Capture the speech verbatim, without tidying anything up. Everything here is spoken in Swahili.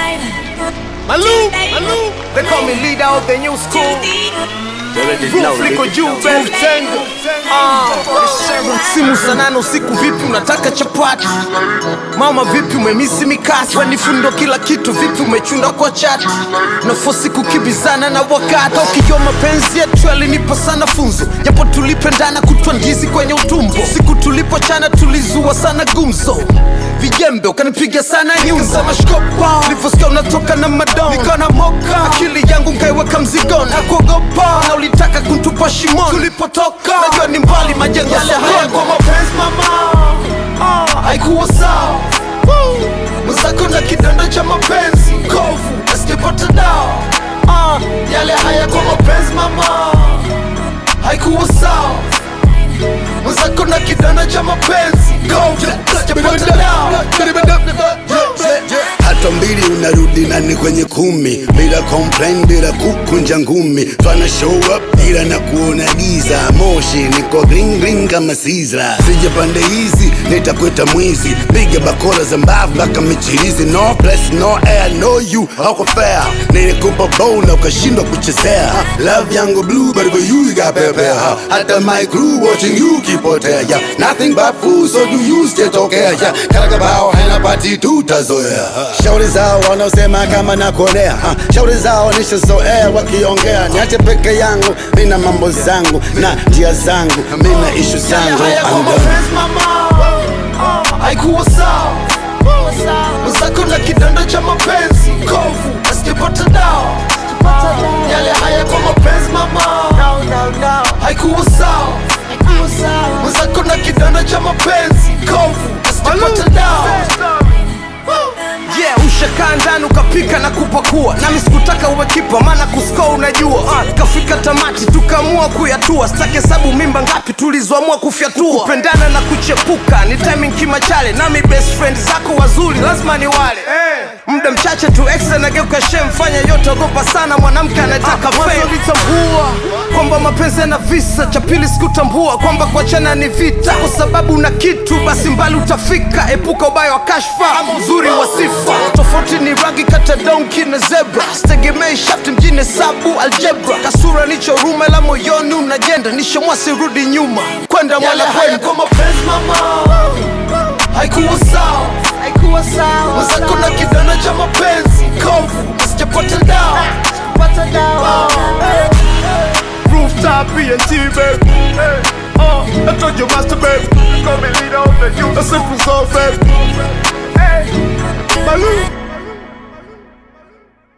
Malou, Malou. They call me leader of the new school. Roof liko juu bell tango. Ah, simu saa nane usiku vipi unataka chapati? Mama vipi umemisi mikasi? Wanifundo kila kitu vipi umechunda kwa chati? Nafosi kukibizana na wakati. Ukijua mapenzi yetu yalinipa sana funzo. Japo tulipendana kutwa ndizi kwenye utumbo. Siku tulipochana tulizua sana gumzo. Vijembe ukanipiga sana nyunza mashkopa. Nilivyosikia unatoka na madon nikana moka. Akili yangu nkaiweka mzigoni. Nakuogopa na ulitaka kuntupa shimoni. Tulipotoka najua ni mbali majengo yale haya kwa mapenzi mama. Ah, haikuwa sawa. Mwenzako na kidonda cha mapenzi kovu asijapata dawa. Ah, yale haya kwa mapenzi mama. Haikuwa sawa. Mwenzako na kidonda cha mapenzi kovu asijapata dawa. Hata mbili unarudi nani kwenye kumi. Bila complain, bila kukunja ngumi. Twana show up ila na kuona giza. Moshi niko green green kama Caesar. Sije pande hizi nitakweta mwizi. Piga bakora za mbavu baka michirizi. No place no air no you hauko fair. Nilikupa bow na ukashindwa kuchezea. Love yangu blue but for you got prepare. Hata my crew watching you kipotea. Yeah, nothing but fool so do you stay okay. Yeah, karaga bao hena party tutazoea. Shauri zao wanaosema kama nakonea. uh, Shauri zao nishazoea wakiongea. Niache peke yangu, mina mambo zangu na njia zangu, mina ishu zangu. Haya kwa mapenzi mama. Haikuwa sawa. Mwenzako na kidonda cha mapenzi kovu asijapata dawa. Yale haya kwa mapenzi mama. Haikuwa sawa. Mwenzako na kidonda cha mapenzi kovu asijapata dawa. Yeah, ushakaa ndani ukapika na kupakua. Nami sikutaka uwe kipa maana kuscore unajua. uh, Kafika tamati tukamua kuyatua. Sitake sabu mimba ngapi tulizoamua kufyatua. Kupendana na kuchepuka ni timing kimachale. Nami best friend zako wazuri lazima ni wale. Muda mchache tu exa na geuka shem. Fanya yote ogopa sana mwanamke anataka fame. Mwanzo nitambua kwamba mapenzi yana visa. Cha pili sikutambua kwamba kuachana ni vita. Kwa sababu una kitu basi mbali utafika. Epuka ubaya wa kashfa ama uzuri wa sifa. Tofauti ni rangi kata donkey na zebra. Sitegemei shafti mjini sabu algebra. Kasura nicho rume la moyoni unajenda. Nisho mwasi rudi nyuma kwenda mwala kwenda. Kwa mapenzi mama. Haikuwa sawa. Haikuwa sawa. Mwenzako na kidonda cha mapenzi kovu asijapata dawa. Asijapata dawa. Rooftop B and T baby. Uh, I told you master baby. Call me leader of the youth. A simple soul baby. Hey, Malou.